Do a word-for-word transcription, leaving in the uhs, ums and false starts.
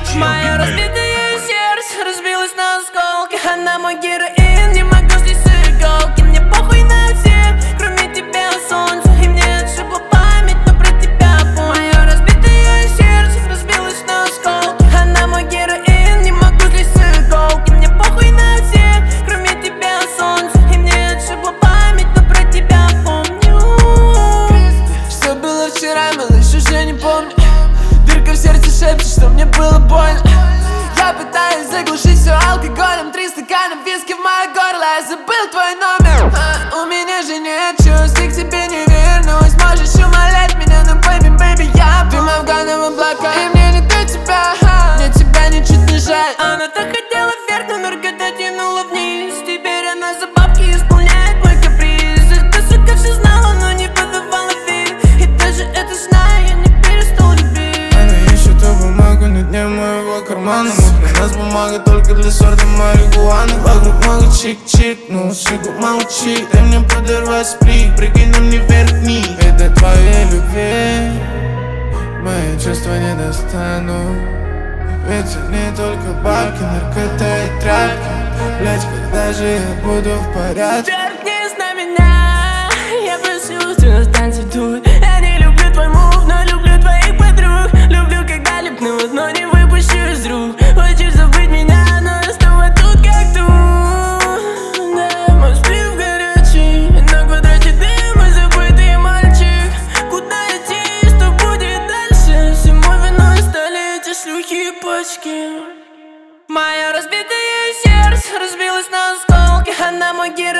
Мое разбитое сердце разбилось на осколки. Она мой героин, не могу слезть с иголки. Мне похуй на всех, кроме тебя, солнце. И мне отшибла память, но про тебя помню. Мое разбитое сердце разбилось на осколки. Она мой героин, не могу слезть с иголки. Мне похуй на всех, кроме тебя, солнце. И мне отшибла память, но про тебя помню. Что было вчера, малыш, уже не помню. Дырка в сердце шепчет, что мне было больно. Я пытаюсь заглушить все алкоголем. Три стакана виски в мое горло. Я забыл твой номер. а, У меня же нет чувств, и к тебе не вернусь. Можешь умолять меня, но baby, baby, я Дым афганом в облака, и мне не до тебя. Мне тебя ничуть не жаль. Она так хотела вверх, но наркота тянула вниз. Теперь она за бабки исполняет мой каприз. Эта сука все знала, но не подавала вид. И даже это зная, я не перестал любить. Она ищет ту бумагу на дне моего кармана. У нас бумага только для сорта марихуаны. Вокруг много чик-чик, ну сику молчи. Дай мне подорвать сплит, прикинь на мне вверх-вниз. Это твоей любви мои чувства не достанут. Ведь не только бабки, наркота и тряпки. Блять, когда же я буду в порядке? Вверх-вниз на меня, я прошу, ты останься тут. Я не люблю твой мув, но люблю твоих подруг. Люблю, когда липнут, но не выпущу из рук. Хочешь забыть меня, но я снова тут как тут. Да, мой сплив горячий, на квадрате дым и забытый мальчик. Куда идти, что будет дальше? Всему виной стали эти шлюхи и почки. Мое разбитое сердце разбилось на осколки. Она мой герой.